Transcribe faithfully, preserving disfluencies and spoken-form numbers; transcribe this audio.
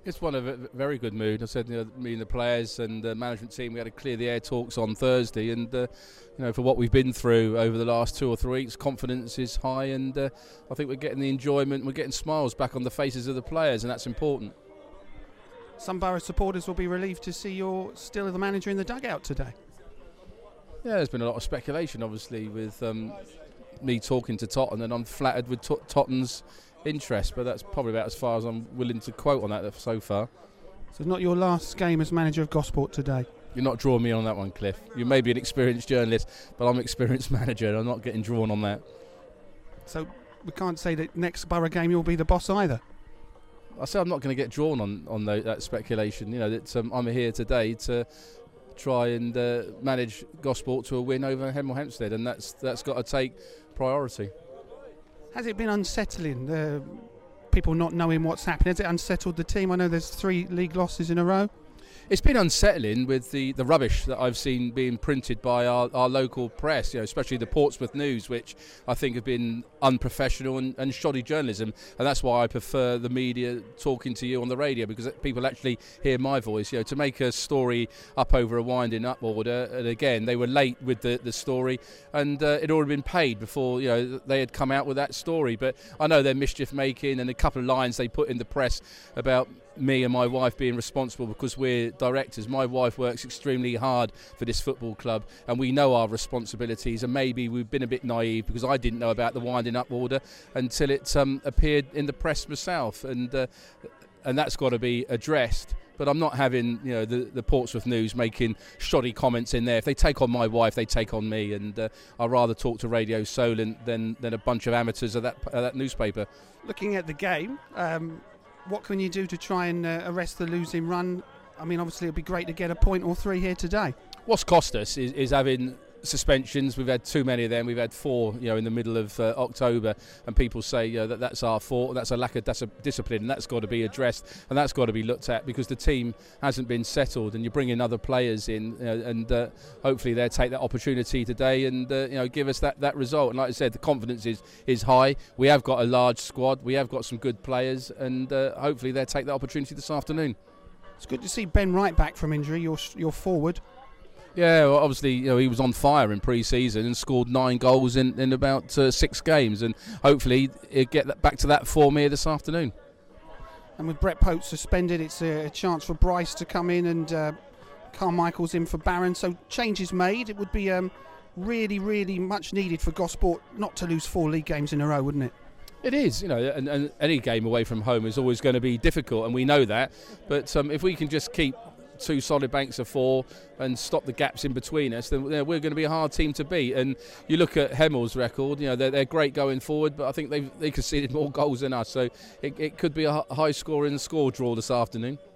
It's one of a very good mood. I said, you know, me and the players and the management team, we had to clear the air talks on Thursday, and uh, you know, for what we've been through over the last two or three weeks, confidence is high, and uh, I think we're getting the enjoyment, we're getting smiles back on the faces of the players, and that's important. Some Borough supporters will be relieved to see you're still the manager in the dugout today. Yeah, there's been a lot of speculation, obviously, with um, me talking to Totten, and I'm flattered with Tot- Totten's interest, but that's probably about as far as I'm willing to quote on that so far. So not your last game as manager of Gosport today? You're not drawing me on that one, Cliff. You may be an experienced journalist, but I'm an experienced manager, and I'm not getting drawn on that. So we can't say that next Borough game you'll be the boss either? I say I'm not going to get drawn on, on the, that speculation. You know, that um, I'm here today to try and uh, manage Gosport to a win over Hemel Hempstead, and that's that's got to take priority. Has it been unsettling, uh, people not knowing what's happening? Has it unsettled the team? I know there's three league losses in a row. It's been unsettling with the, the rubbish that I've seen being printed by our, our local press, you know, especially the Portsmouth News, which I think have been unprofessional and, and shoddy journalism. And that's why I prefer the media talking to you on the radio, because people actually hear my voice. You know, to make a story up over a winding up order, and again, they were late with the, the story, and uh, it had already been paid before, you know, they had come out with that story. But I know they're mischief making, and a couple of lines they put in the press about me and my wife being responsible because we're directors. My wife works extremely hard for this football club, and we know our responsibilities, and maybe we've been a bit naive because I didn't know about the winding up order until it um, appeared in the press myself, and uh, and that's got to be addressed. But I'm not having, you know, the, the Portsmouth News making shoddy comments in there. If they take on my wife, they take on me, and uh, I'd rather talk to Radio Solent than, than a bunch of amateurs of that, of that newspaper. Looking at the game, um what can you do to try and uh, arrest the losing run? I mean, obviously it'd be great to get a point or three here today. What's cost us is, is having suspensions. We've had too many of them. We've had four, you know, in the middle of uh, October, and people say, you know, that that's our fault. That's a lack of dis- discipline, and that's got to be addressed, and that's got to be looked at, because the team hasn't been settled, and you bring in other players in, you know, and uh, hopefully they'll take that opportunity today and uh, you know, give us that, that result. And like I said, the confidence is is high. We have got a large squad. We have got some good players, and uh, hopefully they'll take that opportunity this afternoon. It's good to see Ben Wright back from injury. Your your forward. Yeah, well, obviously, you know, he was on fire in pre-season and scored nine goals in, in about uh, six games, and hopefully he'll get that back to that form here this afternoon. And with Brett Pope suspended, it's a, a chance for Bryce to come in, and uh, Carmichael's in for Barron. So changes made. It would be um, really, really much needed for Gosport not to lose four league games in a row, wouldn't it? It is, you know, and, and any game away from home is always going to be difficult, and we know that. But um, if we can just keep two solid banks of four and stop the gaps in between us, then, you know, we're going to be a hard team to beat. And you look at Hemel's record, you know, they're, they're great going forward, but I think they've they conceded more goals than us, so it, it could be a high scoring score draw this afternoon.